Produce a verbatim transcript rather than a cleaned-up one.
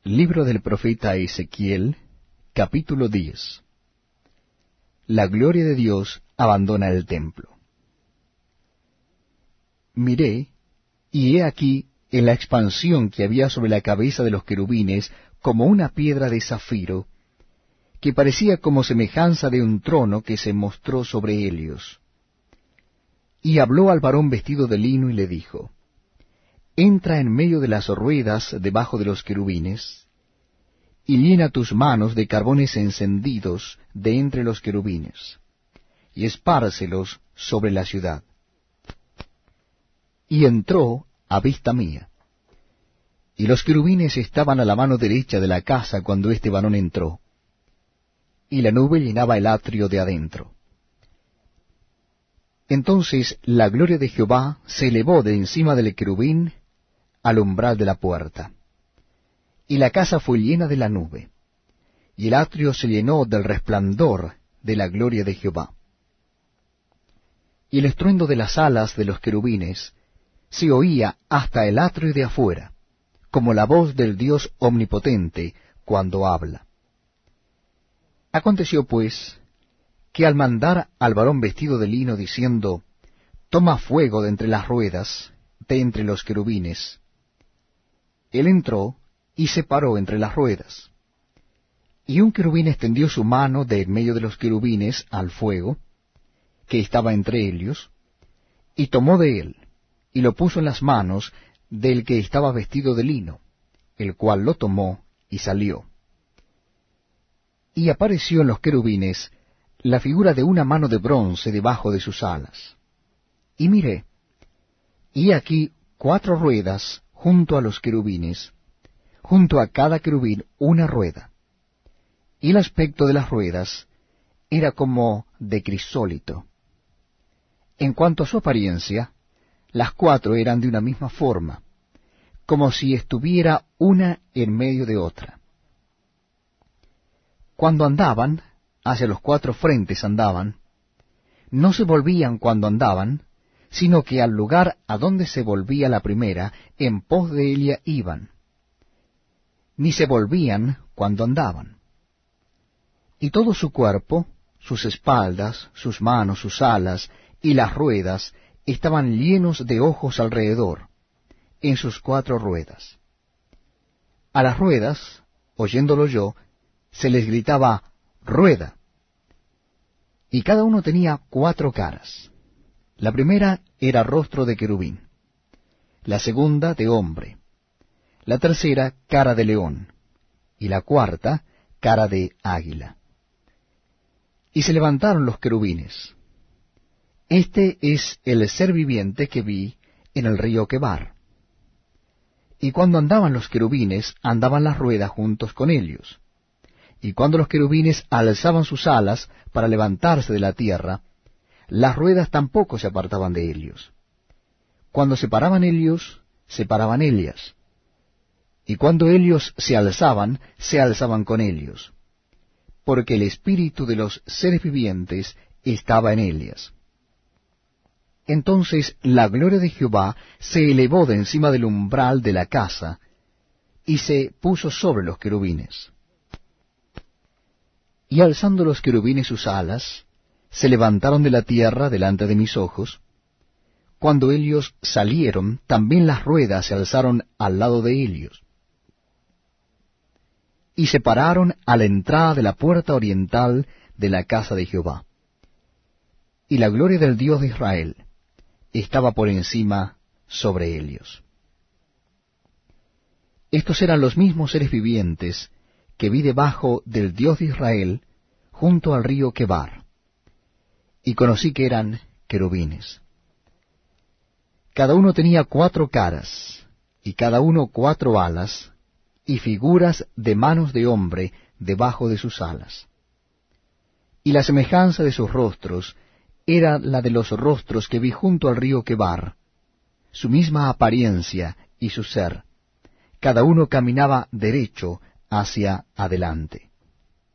Libro del profeta Ezequiel, capítulo diez. La gloria de Dios abandona el templo. Miré, y he aquí en la expansión que había sobre la cabeza de los querubines como una piedra de zafiro, que parecía como semejanza de un trono que se mostró sobre ellos. Y habló al varón vestido de lino y le dijo, entra en medio de las ruedas debajo de los querubines, y llena tus manos de carbones encendidos de entre los querubines, y espárcelos sobre la ciudad. Y entró a vista mía, y los querubines estaban a la mano derecha de la casa cuando este varón entró, y la nube llenaba el atrio de adentro. Entonces la gloria de Jehová se elevó de encima del querubín al umbral de la puerta, y la casa fue llena de la nube, y el atrio se llenó del resplandor de la gloria de Jehová. Y el estruendo de las alas de los querubines se oía hasta el atrio de afuera, como la voz del Dios omnipotente cuando habla. Aconteció pues, que al mandar al varón vestido de lino diciendo, toma fuego de entre las ruedas, de entre los querubines, él entró y se paró entre las ruedas. Y un querubín extendió su mano de en medio de los querubines al fuego, que estaba entre ellos, y tomó de él, y lo puso en las manos del que estaba vestido de lino, el cual lo tomó y salió. Y apareció en los querubines la figura de una mano de bronce debajo de sus alas. Y miré, y aquí cuatro ruedas junto a los querubines, junto a cada querubín una rueda. Y el aspecto de las ruedas era como de crisólito. En cuanto a su apariencia, las cuatro eran de una misma forma, como si estuviera una en medio de otra. Cuando andaban, hacia los cuatro frentes andaban, no se volvían cuando andaban, sino que al lugar a donde se volvía la primera, en pos de ella iban, ni se volvían cuando andaban. Y todo su cuerpo, sus espaldas, sus manos, sus alas y las ruedas estaban llenos de ojos alrededor, en sus cuatro ruedas. A las ruedas, oyéndolo yo, se les gritaba, rueda. Y cada uno tenía cuatro caras. La primera era rostro de querubín, la segunda de hombre, la tercera cara de león, y la cuarta cara de águila. Y se levantaron los querubines. Este es el ser viviente que vi en el río Quebar. Y cuando andaban los querubines, andaban las ruedas juntos con ellos. Y cuando los querubines alzaban sus alas para levantarse de la tierra, las ruedas tampoco se apartaban de ellos. Cuando se paraban ellos, se paraban ellas. Y cuando ellos se alzaban, se alzaban con ellos, porque el espíritu de los seres vivientes estaba en ellas. Entonces la gloria de Jehová se elevó de encima del umbral de la casa, y se puso sobre los querubines. Y alzando los querubines sus alas, se levantaron de la tierra delante de mis ojos. Cuando ellos salieron, también las ruedas se alzaron al lado de ellos. Y se pararon a la entrada de la puerta oriental de la casa de Jehová. Y la gloria del Dios de Israel estaba por encima sobre ellos. Estos eran los mismos seres vivientes que vi debajo del Dios de Israel junto al río Quebar, y conocí que eran querubines. Cada uno tenía cuatro caras, y cada uno cuatro alas, y figuras de manos de hombre debajo de sus alas. Y la semejanza de sus rostros era la de los rostros que vi junto al río Quebar, su misma apariencia y su ser. Cada uno caminaba derecho hacia adelante.